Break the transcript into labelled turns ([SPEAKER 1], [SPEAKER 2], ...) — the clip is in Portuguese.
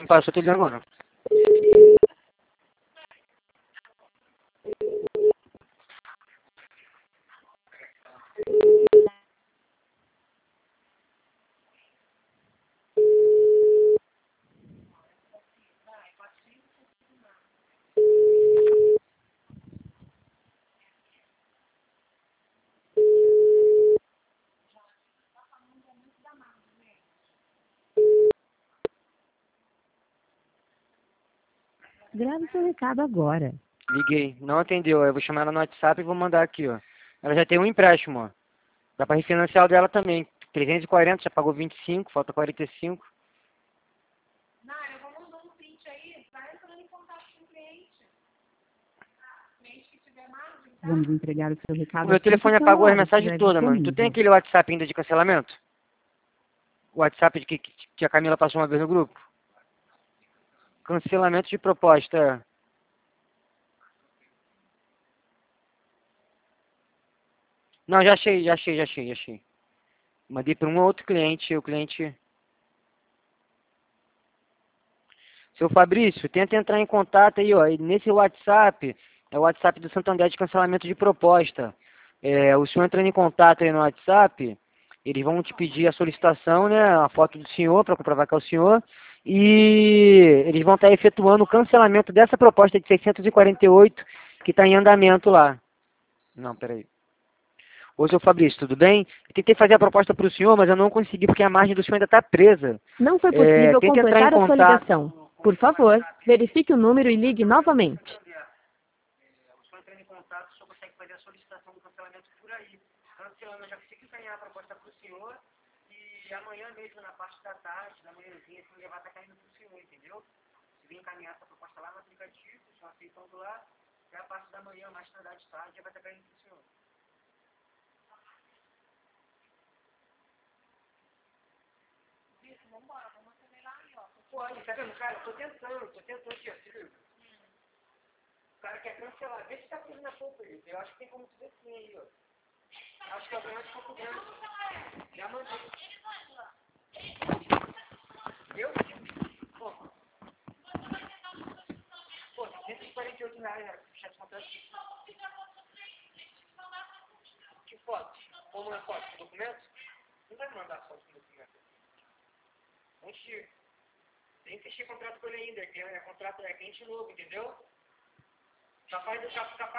[SPEAKER 1] passou, tô ligando agora.
[SPEAKER 2] Grave seu recado agora.
[SPEAKER 1] Liguei, não atendeu. Eu vou chamar ela no WhatsApp e vou mandar aqui, ó. Ela já tem um empréstimo, ó. Dá pra refinanciar o dela também. 340, já pagou 25, falta 45.
[SPEAKER 3] Nária, eu vou mandar um print aí, vai entrando em contato com o cliente. Cliente que tiver margem, tá?
[SPEAKER 2] Vamos entregar o seu recado.
[SPEAKER 1] O meu telefone
[SPEAKER 2] assim que
[SPEAKER 1] apagou
[SPEAKER 2] a
[SPEAKER 1] as
[SPEAKER 2] hora
[SPEAKER 1] mensagens
[SPEAKER 2] estiver
[SPEAKER 1] todas, mano. Tu tem
[SPEAKER 2] disponível.
[SPEAKER 1] aquele WhatsApp ainda de cancelamento? O WhatsApp que a Camila passou uma vez no grupo? Cancelamento de proposta, é. Não, já achei. Mandei para um outro cliente, o cliente... Seu Fabrício, tenta entrar em contato aí, ó. E nesse WhatsApp, é o WhatsApp do Santander de cancelamento de proposta. O senhor entrando em contato aí no WhatsApp, eles vão te pedir a solicitação, né? A foto do senhor, para comprovar que é o senhor. E eles vão estar efetuando o cancelamento dessa proposta de 648 que está em andamento lá. Não, peraí. Ô, seu Fabrício, tudo bem? Eu tentei fazer a proposta para o senhor, mas eu não consegui porque a margem do senhor ainda está presa.
[SPEAKER 2] Não foi possível
[SPEAKER 1] Tenta entrar em
[SPEAKER 2] completar a sua
[SPEAKER 1] contato.
[SPEAKER 2] ligação. Por favor, verifique o número e ligue novamente.
[SPEAKER 1] O senhor entrando em contato, o senhor consegue fazer a solicitação do cancelamento por aí. Cancelando, eu já consegui encaminhar a proposta para o senhor e amanhã mesmo, na parte da tarde, da manhãzinha, esse levar está caindo para o senhor, entendeu? Se vir encaminhar essa proposta lá no aplicativo, o senhor aceitando lá, e a parte da manhã, mais tardar de tarde, já vai estar caindo para o senhor.
[SPEAKER 3] Vambora, vamos acelerar aí, ó.
[SPEAKER 1] Pode, tá vendo, cara? Tô tentando aqui, ó, se liga. O cara quer cancelar, vê se tá preso na polpa aí. Eu acho que tem como tu ver sim aí, ó. Acho que é o problema de Campo Grande. Já mandei. Eu? Pô, 148 reais, era fechar de contrato. Que foto? Como é foto? Documento? Não vai mandar foto com documento. Antes, tem que fechar contrato com ele ainda, que é contrato, é cliente novo, entendeu? Capaz